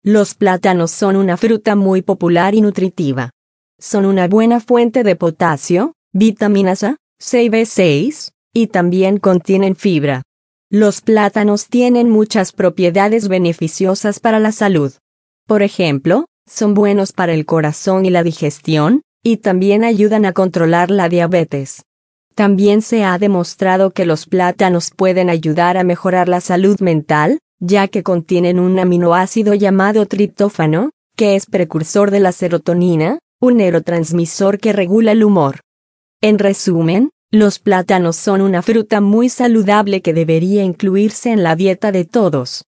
Los plátanos son una fruta muy popular y nutritiva. Son una buena fuente de potasio, vitaminas A, C y B6, y también contienen fibra. Los plátanos tienen muchas propiedades beneficiosas para la salud. Por ejemplo, son buenos para el corazón y la digestión, y también ayudan a controlar la diabetes. También se ha demostrado que los plátanos pueden ayudar a mejorar la salud mental, ya que contienen un aminoácido llamado triptófano, que es precursor de la serotonina, un neurotransmisor que regula el humor. En resumen, los plátanos son una fruta muy saludable que debería incluirse en la dieta de todos.